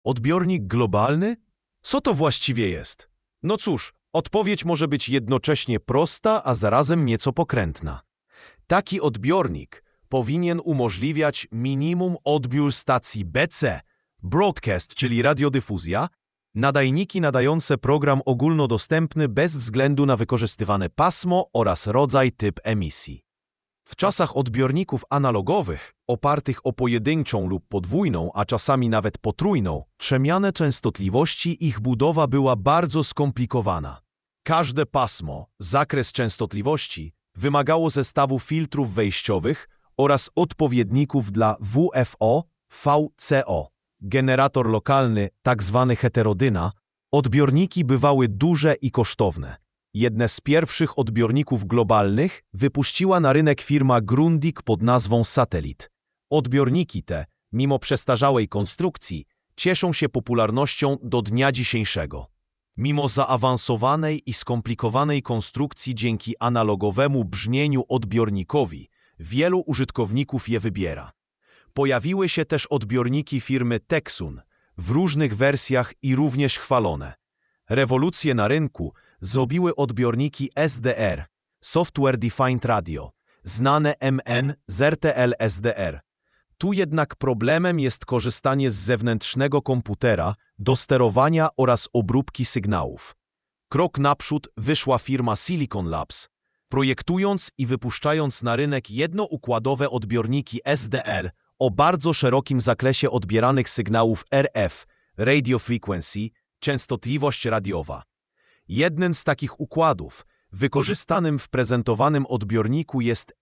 Odbiornik globalny? Co to właściwie jest? No cóż, odpowiedź może być jednocześnie prosta, a zarazem nieco pokrętna. Taki odbiornik powinien umożliwiać minimum odbiór stacji BC, broadcast, czyli radiodyfuzja, nadajniki nadające program ogólnodostępny bez względu na wykorzystywane pasmo oraz rodzaj typ emisji. W czasach odbiorników analogowych, opartych o pojedynczą lub podwójną, a czasami nawet potrójną, trzemiane częstotliwości, ich budowa była bardzo skomplikowana. Każde pasmo, zakres częstotliwości, wymagało zestawu filtrów wejściowych oraz odpowiedników dla WFO, VCO. Generator lokalny, tzw. heterodyna, odbiorniki bywały duże i kosztowne. Jedne z pierwszych odbiorników globalnych wypuściła na rynek firma Grundig pod nazwą Satelit. Odbiorniki te, mimo przestarzałej konstrukcji, cieszą się popularnością do dnia dzisiejszego. Mimo zaawansowanej i skomplikowanej konstrukcji dzięki analogowemu brzmieniu odbiornikowi, wielu użytkowników je wybiera. Pojawiły się też odbiorniki firmy Texun w różnych wersjach i również chwalone. Rewolucję na rynku zrobiły odbiorniki SDR, Software Defined Radio, znane MN z RTL SDR. Tu jednak problemem jest korzystanie z zewnętrznego komputera do sterowania oraz obróbki sygnałów. Krok naprzód wyszła firma Silicon Labs, projektując i wypuszczając na rynek jednoukładowe odbiorniki SDR o bardzo szerokim zakresie odbieranych sygnałów RF, Radio Frequency, częstotliwość radiowa. Jednym z takich układów, wykorzystanym w prezentowanym odbiorniku jest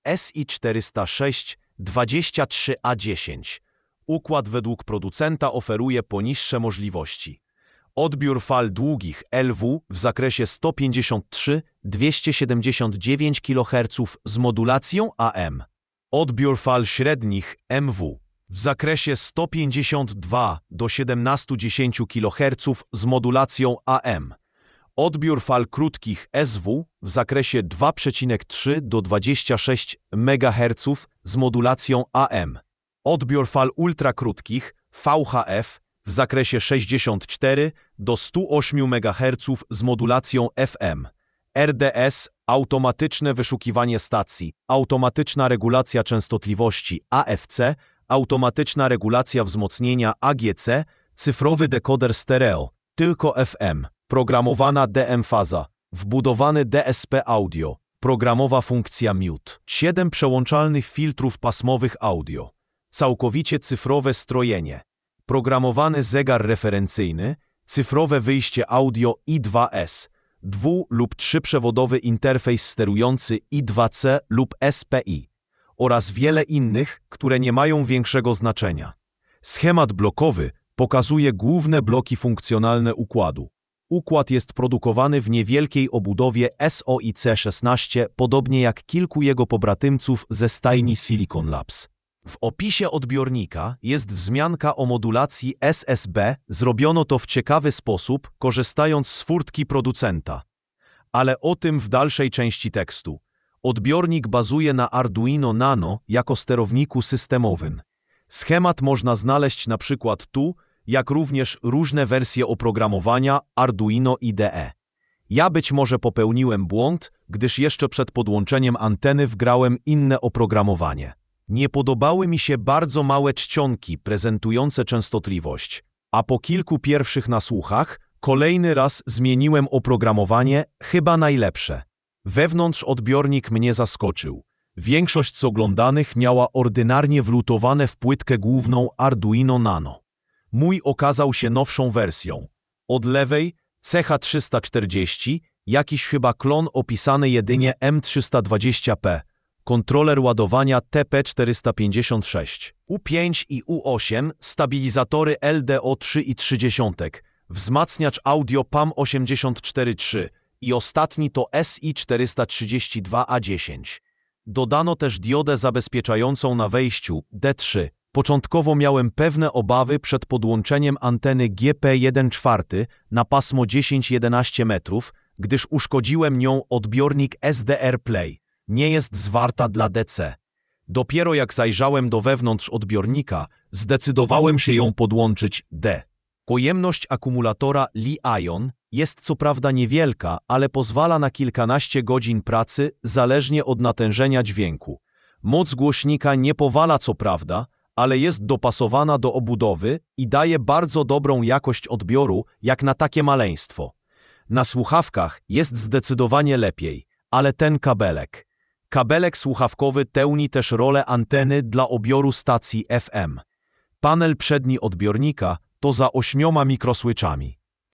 SI406-23A10. Układ według producenta oferuje poniższe możliwości. Odbiór fal długich LW w zakresie 153-279 kHz z modulacją AM. Odbiór fal średnich MW w zakresie 152-1710 kHz z modulacją AM. Odbiór fal krótkich SW w zakresie 2,3-26 MHz z modulacją AM. Odbiór fal ultrakrótkich VHF w zakresie 64-108 MHz z modulacją FM. RDS, automatyczne wyszukiwanie stacji, automatyczna regulacja częstotliwości AFC, automatyczna regulacja wzmocnienia AGC, cyfrowy dekoder stereo, tylko FM, programowana DM faza, wbudowany DSP audio, programowa funkcja mute, 7 przełączalnych filtrów pasmowych audio, całkowicie cyfrowe strojenie, programowany zegar referencyjny, cyfrowe wyjście audio I2S, 2- lub 3-przewodowy interfejs sterujący I2C lub SPI oraz wiele innych, które nie mają większego znaczenia. Schemat blokowy pokazuje główne bloki funkcjonalne układu. Układ jest produkowany w niewielkiej obudowie SOIC-16, podobnie jak kilku jego pobratymców ze stajni Silicon Labs. W opisie odbiornika jest wzmianka o modulacji SSB, zrobiono to w ciekawy sposób, korzystając z furtki producenta. Ale o tym w dalszej części tekstu. Odbiornik bazuje na Arduino Nano jako sterowniku systemowym. Schemat można znaleźć na przykład tu, jak również różne wersje oprogramowania Arduino IDE. Ja być może popełniłem błąd, gdyż jeszcze przed podłączeniem anteny wgrałem inne oprogramowanie. Nie podobały mi się bardzo małe czcionki prezentujące częstotliwość, a po kilku pierwszych nasłuchach kolejny raz zmieniłem oprogramowanie, chyba najlepsze. Wewnątrz odbiornik mnie zaskoczył. Większość z oglądanych miała ordynarnie wlutowane w płytkę główną Arduino Nano. Mój okazał się nowszą wersją. Od lewej CH340, jakiś chyba klon opisany jedynie M320P. Kontroler ładowania TP456, U5 i U8, stabilizatory LDO3,3, wzmacniacz audio PAM84.3 i ostatni to SI432A10. Dodano też diodę zabezpieczającą na wejściu D3. Początkowo miałem pewne obawy przed podłączeniem anteny GP1/4 na pasmo 10-11 metrów, gdyż uszkodziłem nią odbiornik SDR Play. Nie jest zwarta dla DC. Dopiero jak zajrzałem do wewnątrz odbiornika, zdecydowałem się ją podłączyć D. Pojemność akumulatora Li-ion jest co prawda niewielka, ale pozwala na kilkanaście godzin pracy zależnie od natężenia dźwięku. Moc głośnika nie powala co prawda, ale jest dopasowana do obudowy i daje bardzo dobrą jakość odbioru jak na takie maleństwo. Na słuchawkach jest zdecydowanie lepiej, ale ten kabelek. Kabelek słuchawkowy pełni też rolę anteny dla odbioru stacji FM. Panel przedni odbiornika to za 8 mikrosłyczami.